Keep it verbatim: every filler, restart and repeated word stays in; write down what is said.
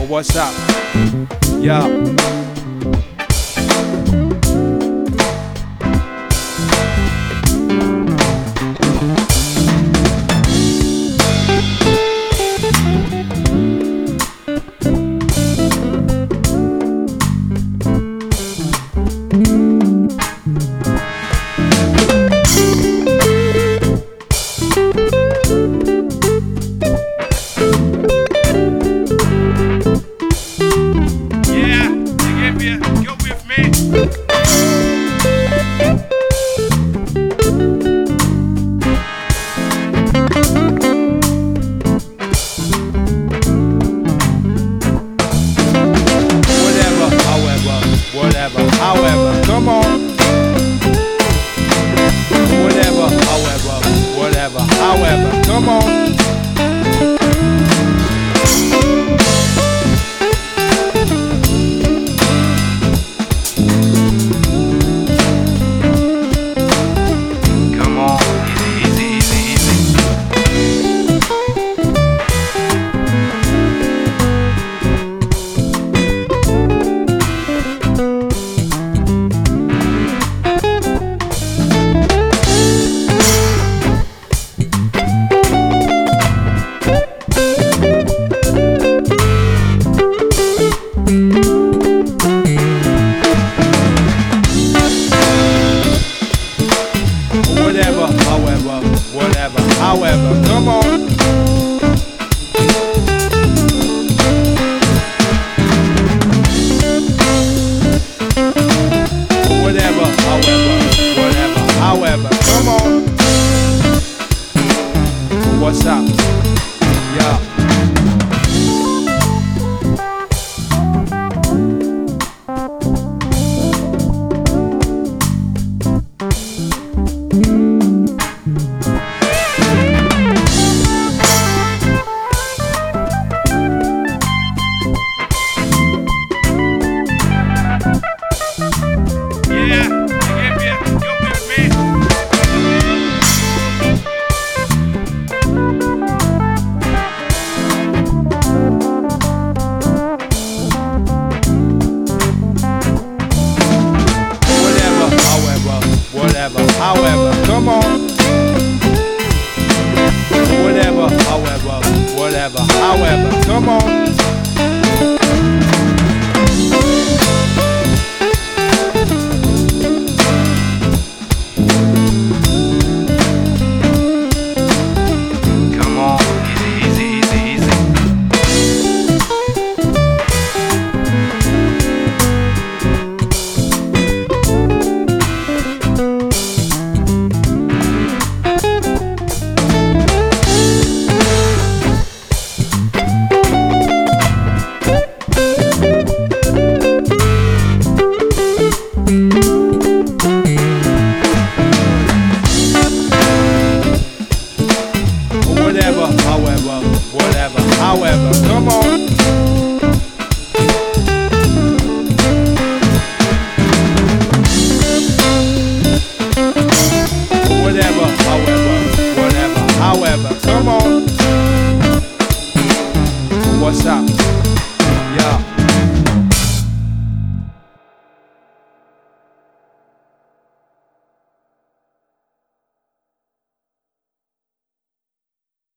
What's up? Yeah. However, come on. Whatever, however, whatever, however, come on. Come on, easy, easy, easy, Whatever, however, come on. Whatever, however, whatever, however, come on. What's up? Yeah. Whatever, however, come on. Whatever, however, whatever, however, come on. Come on, easy, easy, easy, easy. Whatever, however, whatever, however, come on. Whatever, however, whatever, however, come on. What's up? Yeah.